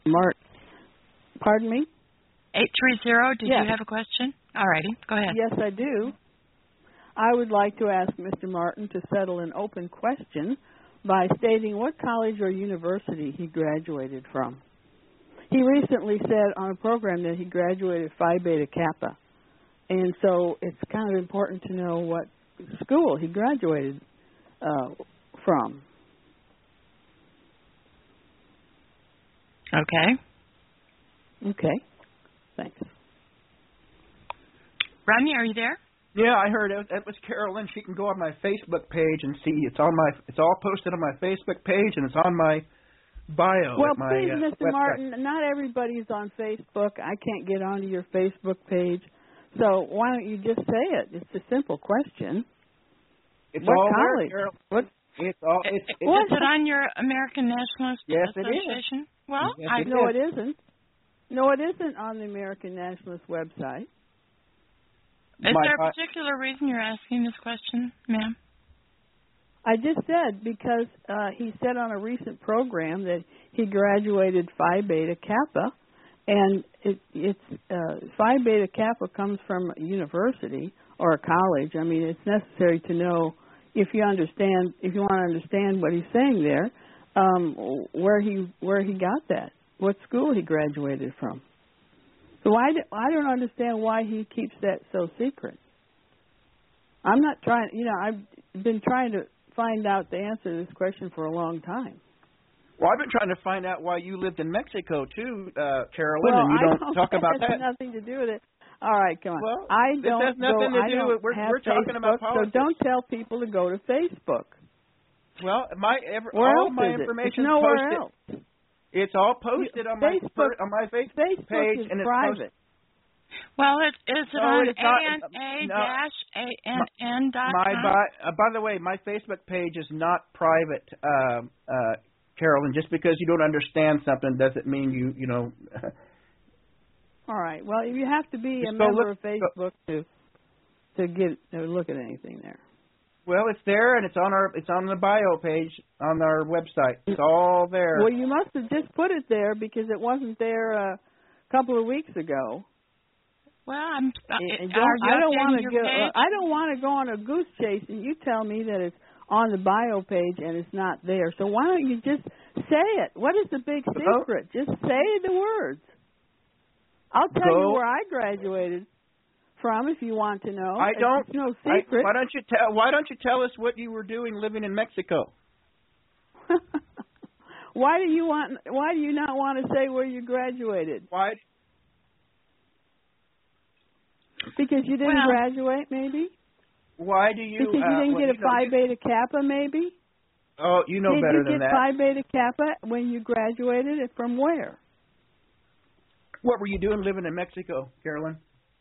Mark. Pardon me? 830, did Yes. you have a question? All righty, go ahead. Yes, I do. I would like to ask Mr. Martin to settle an open question by stating what college or university he graduated from. He recently said on a program that he graduated Phi Beta Kappa, and so it's kind of important to know what school he graduated from. Okay. Okay. Thanks. Rodney, are you there? Yeah, I heard it. That was Carolyn. She can go on my Facebook page and see. It's all posted on my Facebook page, and it's on my bio. Well, at my, please, Mr. website. Martin, not everybody's on Facebook. I can't get onto your Facebook page. So why don't you just say it? It's a simple question. It's what all college? there, Carol. What? It's all. Is it on your American Nationalist Yes, Association? it is. Well, yes, No, it isn't. No, it isn't on the American Nationalist website. Is there a particular reason you're asking this question, ma'am? I just said because he said on a recent program that he graduated Phi Beta Kappa, and it's Phi Beta Kappa comes from a university or a college. I mean, it's necessary to know if you want to understand what he's saying there, where he got that, what school he graduated from. So I don't understand why he keeps that so secret. I'm not trying, I've been trying to find out the answer to this question for a long time. Well, I've been trying to find out why you lived in Mexico too, Carolyn, well, and you don't talk about that. Has nothing to do with it. All right, come on. Well, I this has nothing to do with. We're talking about politics. So don't tell people to go to Facebook. Well, all my information is nowhere posted. else. It's all posted on my Facebook page, is and it's private. posted. Well, is it on ANA-ANN.com? By the way, my Facebook page is not private, Carolyn. Just because you don't understand something doesn't mean you know. All right. Well, you have to be a member of Facebook to look at anything there. Well, it's there, and it's on the bio page on our website. It's all there. Well, you must have just put it there because it wasn't there a couple of weeks ago. Well, I don't want to go on a goose chase, and you tell me that it's on the bio page and it's not there. So why don't you just say it? What is the big secret? Just say the words. I'll tell you where I graduated from if you want to know. It's no secret. Why don't you tell us what you were doing living in Mexico? Why do you not want to say where you graduated? Why? Because you didn't graduate, maybe? Why do you? Because you didn't get a Phi Beta Kappa, maybe? Oh, you know better than that. Did you get Phi Beta Kappa when you graduated? From where? What were you doing living in Mexico, Carolyn?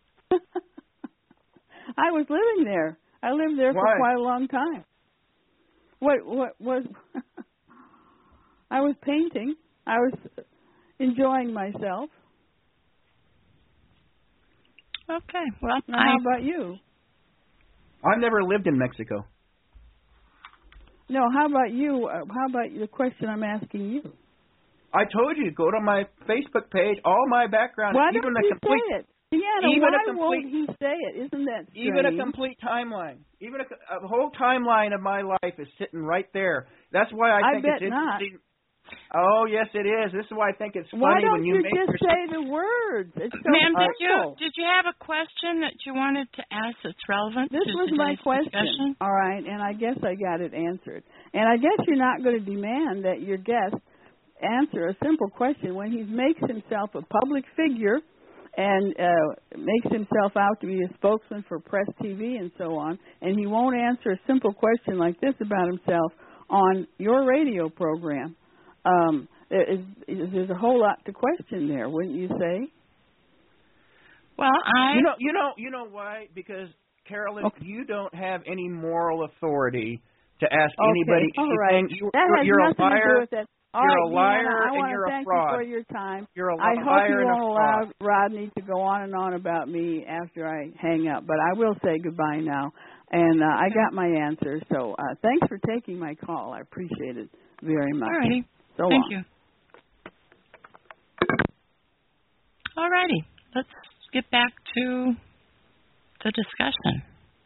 I was living there. I lived there for quite a long time. What was? I was painting. I was enjoying myself. Okay. Well, now, how about you? I've never lived in Mexico. No, how about you? How about the question I'm asking you? I told you, go to my Facebook page. All my background, why even don't you say it? Yeah, won't he say it? Isn't that strange? Even a complete timeline. Even a whole timeline of my life is sitting right there. That's why I think it's interesting. Not. Oh, yes, it is. This is why I think it's funny when you make just say the words? It's so Ma'am, simple. did you have a question that you wanted to ask that's relevant This to was my question. Discussion? All right, and I guess I got it answered. And I guess you're not going to demand that your guest answer a simple question when he makes himself a public figure and makes himself out to be a spokesman for Press TV and so on, and he won't answer a simple question like this about himself on your radio program. There's a whole lot to question there, wouldn't you say? Well, you know why? Because Carolyn, you don't have any moral authority to ask anybody anything. That has nothing to do with it. You're a liar and you're a fraud. I want to thank you for your time. You're a I liar hope you and won't a allow fraud. Rodney to go on and on about me after I hang up, but I will say goodbye now. And I got my answer, so thanks for taking my call. I appreciate it very much. All righty. So Thank long. you. righty. Let's get back to the discussion.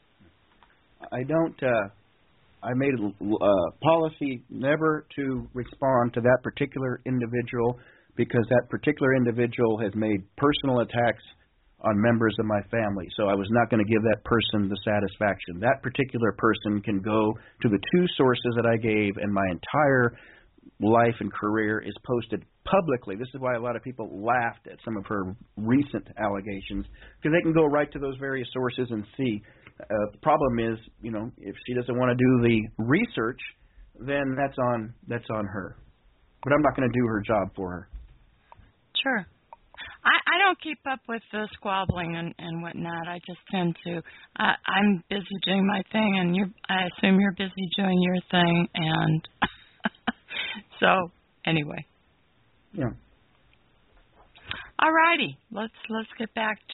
I made a policy never to respond to that particular individual because that particular individual has made personal attacks on members of my family. So I was not going to give that person the satisfaction. That particular person can go to the two sources that I gave, and my entire life and career is posted publicly. This is why a lot of people laughed at some of her recent allegations, because they can go right to those various sources and see. The problem is, if she doesn't want to do the research, then that's on her. But I'm not going to do her job for her. Sure. I don't keep up with the squabbling and whatnot. I just tend to. I'm busy doing my thing, and I assume you're busy doing your thing, and so anyway. Yeah. All righty. Let's get back